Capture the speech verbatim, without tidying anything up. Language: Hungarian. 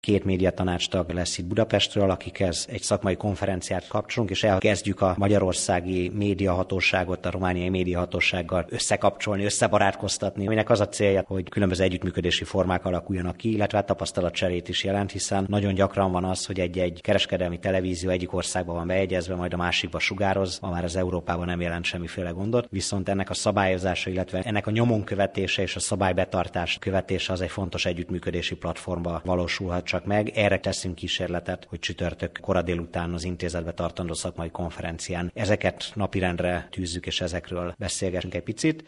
Két médiatanácstag lesz itt Budapestről, akikhez egy szakmai konferenciát kapcsolunk, és elkezdjük a magyarországi médiahatóságot a romániai médiahatósággal összekapcsolni, összebarátkoztatni, aminek az a célja, hogy különböző együttműködési formák alakuljanak ki, illetve hát tapasztalatcserét is jelent, hiszen nagyon gyakran van az, hogy egy-egy kereskedelmi televízió egyik országban van bejegyezve, majd a másikba sugároz, ma már az Európában nem jelent semmiféle gondot, viszont ennek a szabályozása, illetve ennek a nyomon követése és a szabálybetartás követése az egy fontos együttműködési platformba valósulhat csak meg. Erre teszünk kísérletet, hogy csütörtök kora délután az intézetbe tartandó szakmai konferencián ezeket napirendre tűzzük, és ezekről beszélgetünk egy picit.